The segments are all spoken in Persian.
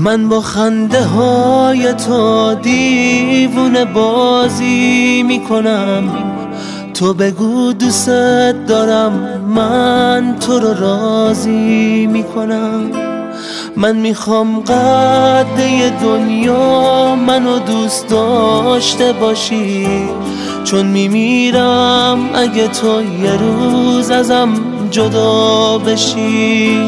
من با خنده های تو دیوونه بازی میکنم. تو بگو دوست دارم، من تو رو راضی میکنم. من میخوام قده دنیا منو دوست داشته باشی، چون میمیرم اگه تو یه روز ازم جدا بشی.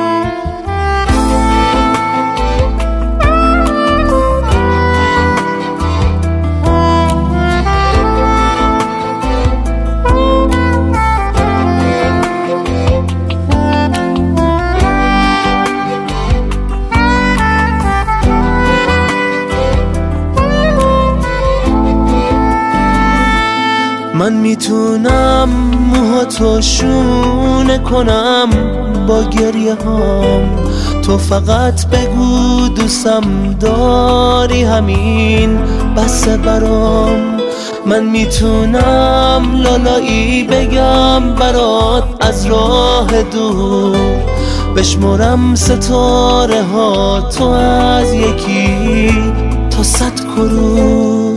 من میتونم موهاتو شونه کنم با گریه هام، تو فقط بگو دوستم داری، همین بسه برام. من میتونم لالایی بگم برات از راه دور، بشمرم ستاره ها تو از یکی تا 100 کرور.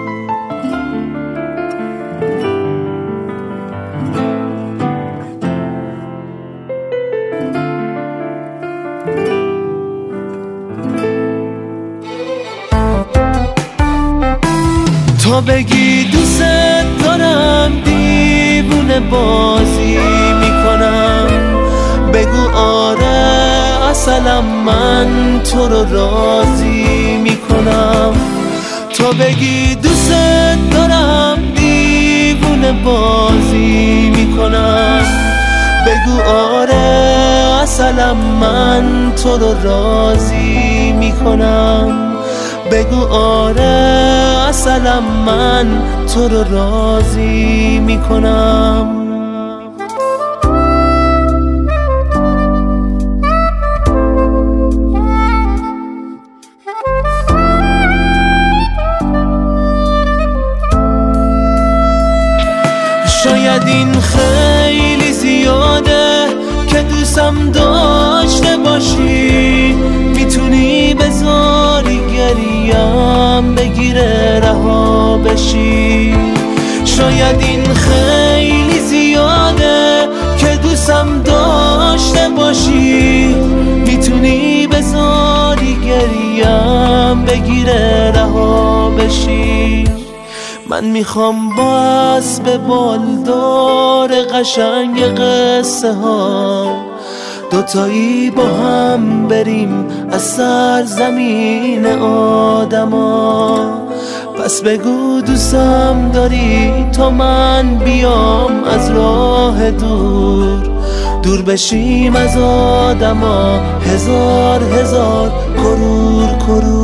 تا بگی دوست دارم دیوونه بازی میکنم. بگو آره اصلا من تو رو راضی میکنم. تا بگی دوست دارم دیوونه بازی میکنم. بگو آره اصلا من تو رو راضی میکنم. بگو آره اصلا من تو رو راضی میکنم. شاید این خیلی زیاده که دوستم داشته باشی، میتونی بذاری گریم بگیره رها بشی. شاید این خیلی زیاده که دوستم داشته باشی، میتونی بذاری گریم بگیره رها بشی. من میخوام با اسب بالدار قشنگ قصه ها دوتایی با هم بریم از سرزمین آدما. پس بگو دوستم داری تا من بیام از راه دور بشیم از آدما. هزار کرور